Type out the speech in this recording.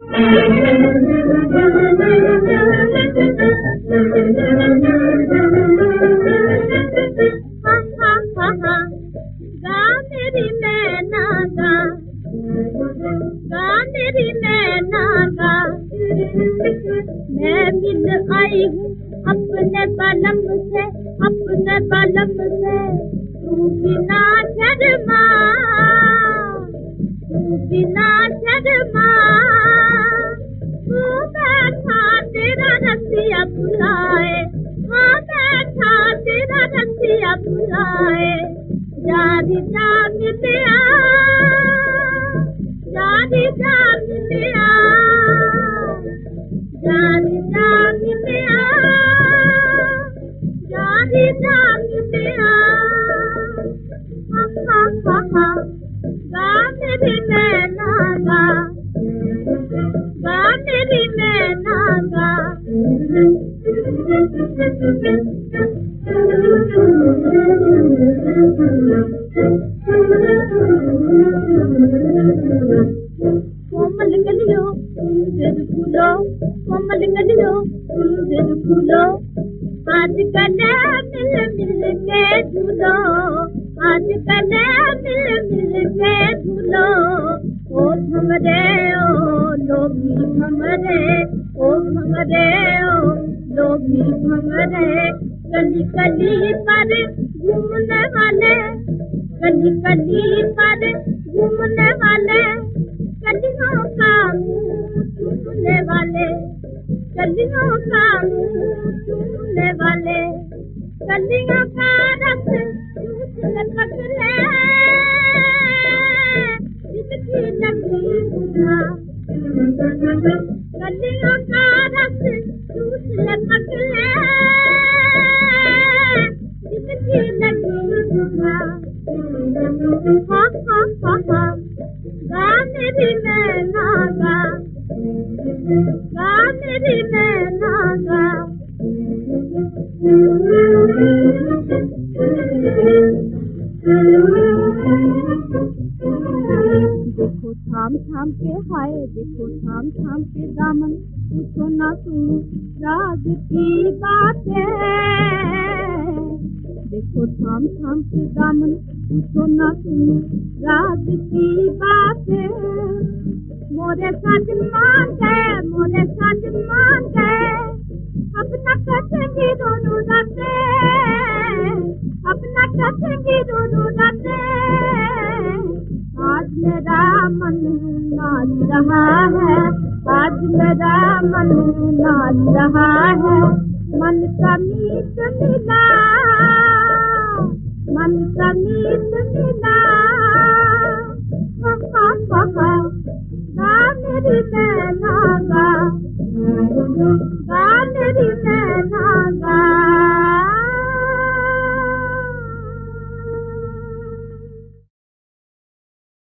मेरी नैना गा, गा मेरी नैना गा, मैं मिल आई हूँ अपने बालम से, अपने बालम से। तू बिना शर्मा, तू बिना शर्मा, तू बैठा तेरा रसिया बुलाए, हाँ बैठा तेरा रसिया बुलाए। जारी जा मिलिया, जारी जा मिलिया, जारी जा मिलिया, जारी जा मिलिया। हा हा हा, गा मेरी नैना गा, गा मेरी नैना गा। कोमल गलियों फिर फूलो, कोमल गलियों फिर फूलो, आज कल मिल मिल के झूलो, आज कल मिल मिल के झूलो। ओ भमरे ओ लोभी भमरे, ओ भमरे ओ लोभी भमरे। कली कली पर घूमने वाले, कली कली पर घूमने वाले, कलियों का मुँह चूमने वाले, कलियों का मुँह चूमने वाले। कलियों का रस चूसने पकड़े, जिसकी लगी बुझा, कलियों का रस चूसने पकड़े, जिसकी लगी बुझा। हा हा हा हा, गा मेरी नैना गा, गा मेरी नैना गा। देखो थाम थाम के हाय, देखो थाम थाम के दामन, पूछो ना सुनो राज की बातें। देखो थाम थाम के दामन, पूछो ना सुनो राज की बातें। मोरे साजन मान गए, मोरे साजन मान गए, अपना कसेंगी दोनों रातें, अपना कसेंगी दोनों रातें। आज मेरा मन नाच रहा है, आज मेरा मन नाच रहा है। मन का मीत मिला, मन का मीत मिला, हा हा हा।